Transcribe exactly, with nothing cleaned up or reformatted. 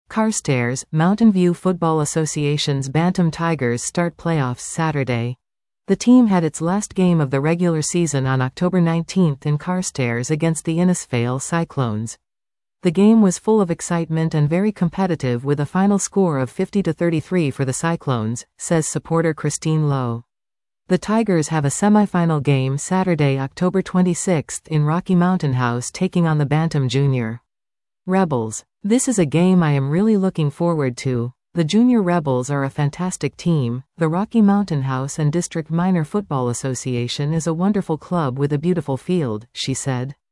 Carstairs, Mountain View Football Association's Bantam Tigers start playoffs Saturday. The team had its last game of the regular season on October nineteenth in Carstairs against the Innisfail Cyclones. The game was full of excitement and very competitive with a final score of fifty to thirty-three for the Cyclones, says supporter Christine Lowe. The Tigers have a semi-final game Saturday, October twenty-sixth in Rocky Mountain House taking on the Bantam Junior Rebels. This is a game I am really looking forward to. The Junior Rebels are a fantastic team. The Rocky Mountain House and District Minor Football Association is a wonderful club with a beautiful field, she said.